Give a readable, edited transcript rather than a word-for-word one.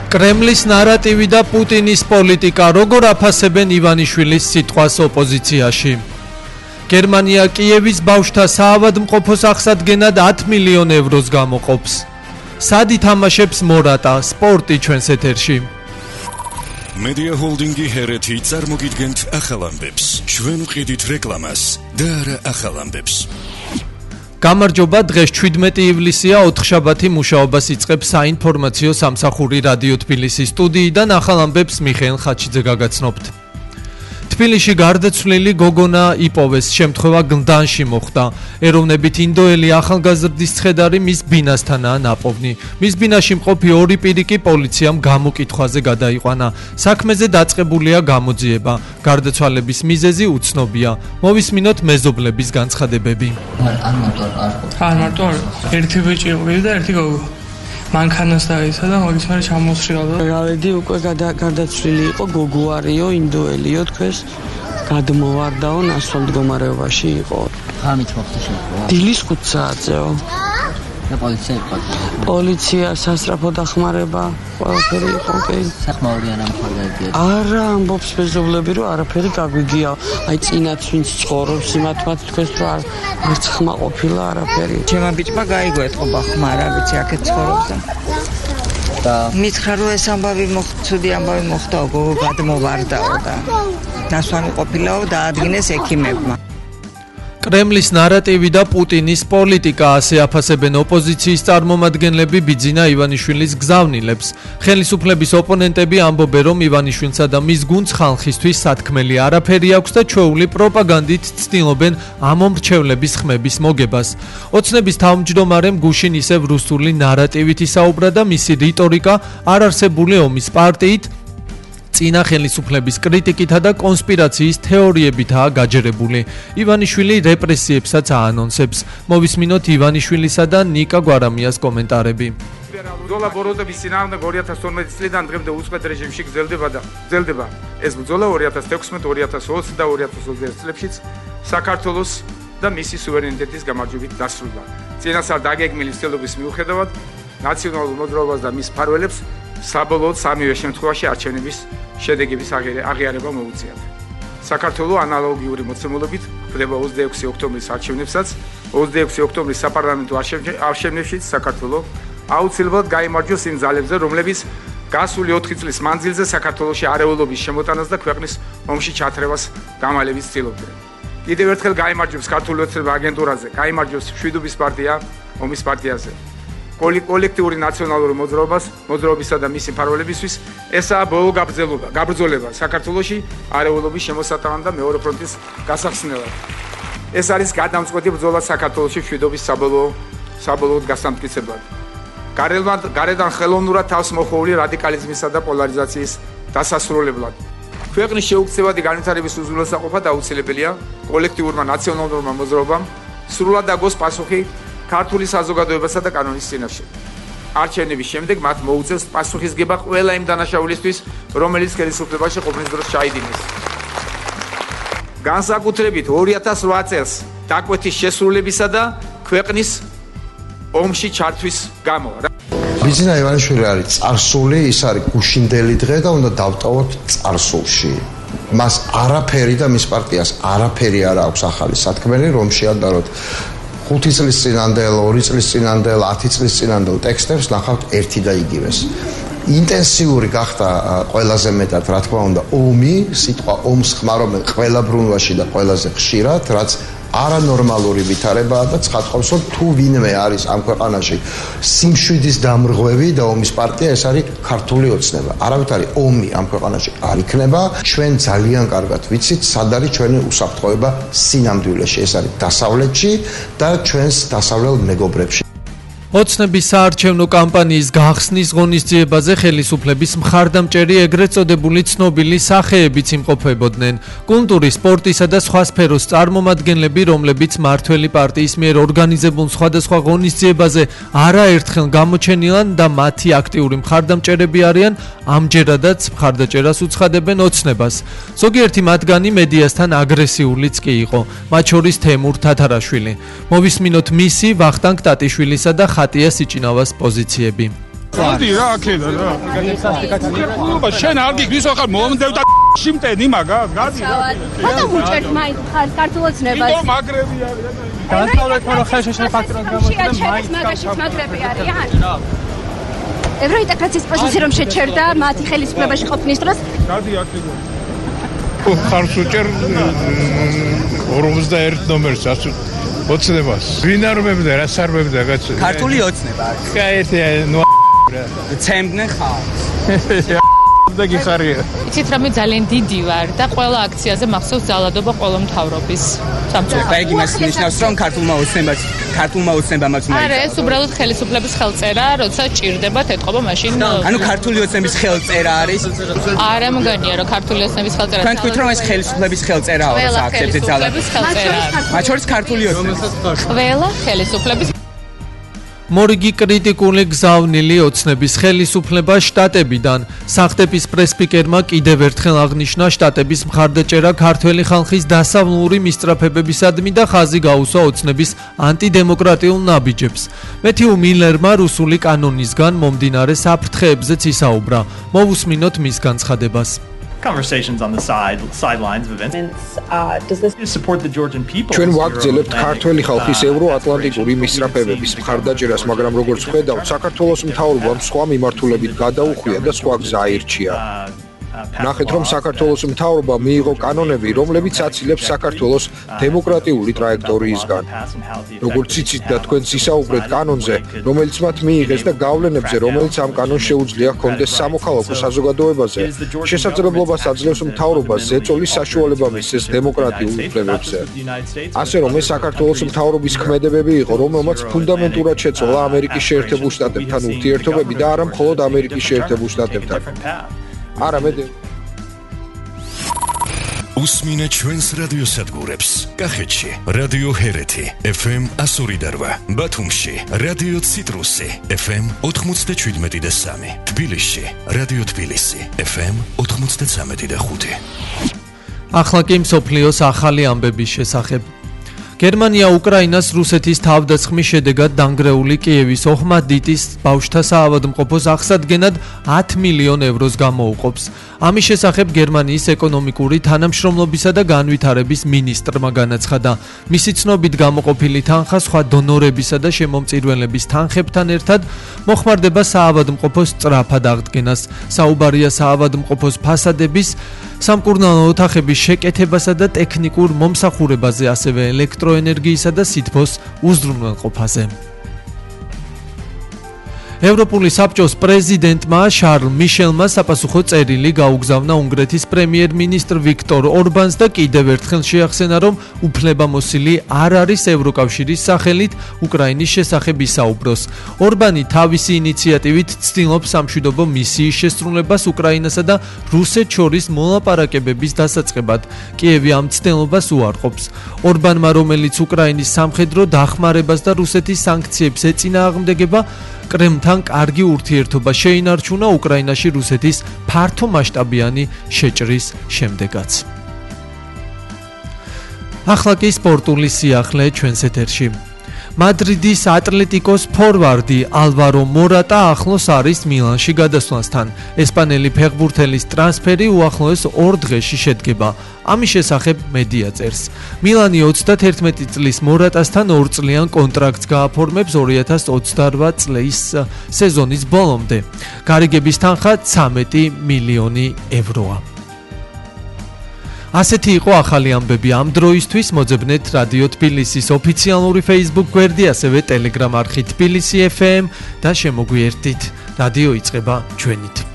კრემლის ნარატივი და პუტინის პოლიტიკა როგორ აფასებენ ივანიშვილის სიტყვას ოპოზიციაში. გერმანია კიევის ბავშვთა საავადმყოფოს აღსადგენად 10 მილიონ ევროს გამოყოფს. სად ითამაშებს მორატა სპორტი ჩვენს ეთერში. Media Holdingi ჰერეთი წარმოგიდგენთ ახალ ამბებს. ჩვენ ვყიდით რეკლამას და არა ახალ ამბებს. გამარჯობა, დღეს 17 ივლისია, ოთხშაბათი მუშაობას იწყებს საინფორმაციო სამსახური რადიო თბილისის სტუდიიდან ახალ ამბებს მიხეილ ხაჩიძე გაგაცნობთ. თბილისში გარდაცვლილი გოგონა იპოვეს, შემთხვევა გლდანში მოხდა. ეროვნებით ინდოელი ახალგაზრდის ცხედარი მის ბინასთანაა ნაპოვნი. მის ბინაში მყოფი ორი პირი კი პოლიციამ გამოკითხვაზე გადაიყვანა. საქმეზე დაწყებულია გამოძიება. გარდაცვალების მიზეზი უცნობია. მოვისმინოთ მეზობლების განცხადებები. არ მარტო ერთი ბიჭი იყო და ერთი გოგო. მანქანას დაეცა და მაგის მერე ჩამოსრიალდა. რავედი უკვე გარდაცვლილი იყო, გოგო არისო, ინდოელიო, თქვენს გადმოვარდაო, ნასვამ მდგომარეობაში იყო. ღამით მოხდა შემთხვევა. დილის 5 საათზეო. და პოლიცია იყო. პოლიცია სასწრაფო დახმარება, ყველაფერი იყო, კი. სახმაურიან ამ ხალხებს. არა, ამბობს მეზობლები, რომ არაფერი გაგვიგია. აი წინაც ვინც ცხოვრობს, იმათმაც თქვენს რომ არც ხმა ყოფილა არაფერი. ჩემმა ბიჭმა გაიგო ეთყობა ხმა, რა ვიცი, აქეთ ცხოვრობს და მითხრა რომ ეს ამბავი ცუდი ამბავი მოხდაო, გოგო გადმოვარდაო და ნასვამი ყოფილაო და აადგინეს ექიმებმა. კრემლის ნარატივი და პუტინის პოლიტიკა, ასე აფასებენ ოპოზიციის წარმომადგენლები ბიძინა ივანიშვილის გზავნილებს. ხელისუფლების ოპონენტები ამბობენ, რომ ივანიშვილსა და მის გუნდს ხალხისთვის სათქმელი არაფერი აქვს და ჩვეული პროპაგანდით ცდილობენ ამომრჩევლების ხმების მოგებას. ოცნების თავმჯდომარემ გუშინ ისევ რუსული ნარატივით ისაუბრა და მისი რიტორიკა არარსებული ომის პარტიით, წინა ხელისუფლების კრიტიკითა და კონსპირაციის თეორიებითაა გაჯერებული. ივანიშვილი რეპრესიებსაც აანონსებს. მოვისმინოთ ივანიშვილისა და ნიკა გვარამიას კომენტარები. ბრძოლა ბოროტების წინააღმდეგ 2012 წლიდან დღემდე უწყვეტ რეჟიმში გრძელდება. ეს ბრძოლა 2016, 2020 და 2021 წლებშიც საქართველოს და მისი სუვერენიტეტის გამარჯვებით დასრულდა. წინასწარ დაგეგმილი ცდილობის მიუხედავად, ნაციონალურ მოძრაობას და მის მფარველებს საბოლოოდ სამივე შემთხვევაში არჩევნების შედეგების აღიარება მოუწიათ. საქართველოს ანალოგიური მოცემულობით ხდება 26 ოქტომბრის არჩევნებსაც, 26 ოქტომბრის საპარლამენტო არჩევნებშიც საქართველოს აუცილებლად გაიმარჯვოს იმ ძალებზე, რომლებიც გასული 4 წლის მანძილზე საქართველოში არეულობის შემოტანას და ქვეყნის ომში ჩათრევას გამალების ცდილობდნენ. კიდევ ერთხელ გაიმარჯვოს ქართული ოცნება აგენტურაზე, გაიმარჯვოს მშვიდობის პარტია ომის პარტიაზე. კოლექტიური ნაციონალური მოძრაობისა და მისი მფარველებისთვის ესაა ბოლო გაბრძოლება საქართველოში არეულობის შემოსატანად და მეორე ფრონტის გასახსნელად. ეს არის გადამწყვეტი ბრძოლა საქართველოში მშვიდობის საბოლოოდ გასამტკიცებლად. გარედან ხელოვნურად თავს მოხვეული რადიკალიზმისა და პოლარიზაციის დასასრულებლად. ქვეყნის შეუქცევადი განვითარების უზრუნველსაყოფად აუცილებელია კოლექტიურმა ნაციონალურმა მოძრაობამ სრულად დაგოს პასუხი ქართული საზოგადოებასა და კანონის წინაშე. არჩევნების შემდეგ მათ მოუწევს პასუხისგება ყველა იმ დანაშაულისთვის, რომელიც ხელისუფლებაში ყოფნის დროს ჩაიდინეს. განსაკუთრებით 2008 წელს დაკვეთის შესრულებისა და ქვეყნის ომში ჩართვის გამო. ბიძინა ივანიშვილი არის წარსული, ის არის გუშინდელი დღე და უნდა დავტოვოთ წარსულში. მას არაფერი და მის პარტიას არაფერი არ აქვს ახალი სათქმელი, რომ შეადაროთ 5 წლის წინანდელ, 2 წლის წინანდელ, 10 წლის წინანდელ ტექსტებს ნახავთ ერთი და იგივეს. ინტენსიური გახდა ყველაზე მეტად, რა თქმა უნდა, ომი, სიტყვა ომს ხმარობენ ყველა ბრუნვაში და ყველაზე ხშირად, რაც არანორმალური ვითარებაა და ცხადყოფს, რომ თუ ვინმე არის ამ ქვეყანაში სიმშვიდის დამრღვევი და ომის პარტია, ეს არის ქართული ოცნება. არავითარი ომი ამ ქვეყანაში არ იქნება. ჩვენ ძალიან კარგად ვიცით, სად არის ჩვენი უსაფრთხოება სინამდვილეში. ეს არის დასავლეთში და ჩვენს დასავლელ მეგობრებში. ოცნების საარჩევნო კამპანიის გახსნის ღონისძიებაზე ხელისუფლების მხარდამჭერი ეგრეთ წოდებული ცნობილი სახეებიც იმყოფებოდნენ. კულტურის, სპორტისა და სხვა სფეროს წარმომადგენლები, რომლებიც მართველი პარტიის მიერ ორგანიზებულ სხვადასხვა ღონისძიებაზე არაერთხელ გამოჩენილან და მათი აქტიური მხარდამჭერები არიან, ამჯერადაც მხარდაჭერას უცხადებენ ოცნებას. ზოგიერთი მათგანი მედიასთან აგრესიულიც კი იყო, მათ შორის თემურ თათარაშვილი. მოვისმინოთ მისი, ვახტანგ ტატიშვილისა და ხატია სიჭინავას პოზიციები. Გადი რა აქედან რა. შენ არ გიგვის ახლა მომდევ და შიმტენი მაგას, გადი რა. ხოდა მუჭერთ მაინც ქართულოცნებას. იმიტომ მაგრები არის. დასავლეთ ხოლო ხელშეშე ფაქტორად გამოჩნდა მაინც მაგაში მაგრები არიან. ევროინტეგრაციის პროცესი რომ შეჩერდა მათი ხელისუფლებაში ყოფნის დროს. გადი აქედან. ხარს უჭერ 51 ნომერს ოცნებას. ვინ არ მებდა, რას არ მებდა კაც. ქართული ოცნება არის. კაეთი ნუ ცემდნენ ხალხს. და გიხარია. იცით რამე ძალიან დიდი ვარ და ყველა აქციაზე მახსოვს ძალადობა ყველა მთავრობის სამწუხაროდ. აი იმას ნიშნავს რომ ქართულმა ოცნებამაც უნდა. არა, ეს უბრალოდ ხელისუფლების ხელწერა, როცა ჭირდება ეთყობა მაშინ. ანუ ქართული ოცნების ხელწერა არის. არა, მგონია რომ ქართული ოცნების ხელწერა. თქვენ თქვით რომ ეს ხელისუფლების ხელწერაა, რა აქცევთ ძალადობას. მათ შორის ქართული ოცნების. ყველა ხელისუფლების მორიგი კრიტიკული გზავნილი ოცნების ხელისუფლება შტატებიდან. სახტების პრესპიკერმა კიდევ ერთხელ აღნიშნა შტატების მხარდაჭერა ქართველი ხალხის დასავლური მისწრაფებებისადმი და ხაზი გაუსვა ოცნების ანტიდემოკრატიულ ნაბიჯებს. მეთიუ მილერმა რუსული კანონისგან მომდინარე საფრთხეებზეც ისაუბრა. მოვუსმინოთ მის განცხადებას. Conversations on the sidelines of events. Does this support the Georgian people? ჩვენ ვაგრძელებთ ქართველი ხალხის ევროატლანტიკური მისწრაფებების მხარდაჭერას, მაგრამ როგორც ხედავთ, საქართველოს მთავრობამ სხვა მიმართულებით გადაუხვია და სხვა გზა აირჩია. ნახეთ, რომ საქართველოს მთავრობა მიიღო კანონები, რომლებიც აცილებს საქართველოს დემოკრატიული ტრაექტორიისგან. როგორც იცით და თქვენც ისაუბრეთ კანონზე, რომელიც მათ მიიღეს და გავლენებზე, რომელიც ამ კანონს შეუძლია ჰქონდეს სამოქალაქო საზოგადოებაზე, შესაძლებლობას აძლევს მთავრობას ზეწოლის საშუალება მისცეს დემოკრატიულ უფლებებზე. ასე რომ ეს საქართველოს მთავრობის ქმედებები იყო, რომელმაც ფუნდამენტურად შეცვალა ამერიკის შეერთებულ შტატებთან ურთიერთობები და არა მხოლოდ ამერიკის შეერთებულ შტატებთან. არამედ უსმინე ჩვენს რადიოსადგურებს. კახეთში რადიო ჰერეთი FM 102.8, ბათუმში რადიო ციტრუსი FM 97.3, თბილისში რადიო თბილისი FM 93.5. ახლა კი მსოფლიოს ახალი ამბების შესახებ. გერმანია უკრაინას რუსეთის თავდასხმის შედეგად დანგრეული კიევის ოხმადიტის ბავშვთა საავადმყოფოს აღსადგენად 10 მილიონ ევროს გამოუყოფს. ამის შესახებ გერმანიის ეკონომიკური თანამშრომლობისა და განვითარების მინისტრმა განაცხადა. მისი ცნობით გამოყოფილი თანხა სხვა დონორებისა და შემომწირველების თანხებთან ერთად მოხმარდება საავადმყოფოს სწრაფად აღდგენას. საუბარია საავადმყოფოს ფასადების, სამკურნალო ოთახების შეკეთებასა და ტექნიკურ მომსახურებაზე, ასევე ელექტროენერგიისა და სითბოს უზრუნველყოფაზე. ევროპული საბჭოს პრეზიდენტმა შარლ მიშელმა საპასუხო წერილი გაუგზავნა უნგრეთის პრემიერ-მინისტრ ვიქტორ ორბანს და კიდევ ერთხელ შეახსენა, რომ უფლებამოსილი არ არის ევროკავშირის სახელით უკრაინის შესახებ ისაუბროს. ორბანი თავისი ინიციატივით ცდილობს სამშვიდობო მისიის შესრულებას უკრაინასა და რუსეთს შორის მოლაპარაკებების დასაწყებად. კიევი ამ ცდილობას უარყოფს. ორბანმა, რომელიც უკრაინის სამხედრო დახმარებას და რუსეთის სანქციებს ეწინააღმდეგება, კრემლთან კარგი ურთიერთობა შეინარჩუნა უკრაინაში რუსეთის ფართომასშტაბიანი შეჭრის შემდეგაც. ახლა კი სპორტული სიახლე ჩვენს ეთერში. მადრიდის ატლეტიკოს ფორვარდი ალვარო მორატა ახლოს არის მილანში გადასვლასთან. ესპანელი ფეხბურთელის ტრანსფერი უახლოეს 2 დღეში შედგება. ამის შესახებ მედია წერს. მილანი 31 წლის მორატასთან 2 წლიან კონტრაქტს გააფორმებს 2028 წლის სეზონის ბოლომდე. გარიგების თანხა 13 მილიონი ევროა. ასეთი იყო ახალი ამბები ამ დროისთვის. მოძებნეთ რადიო თბილისის ოფიციალური Facebook გვერდი, ასევე Telegram არხი თბილისი FM და შემოგვიერთდით. რადიო იწყება ჩვენით.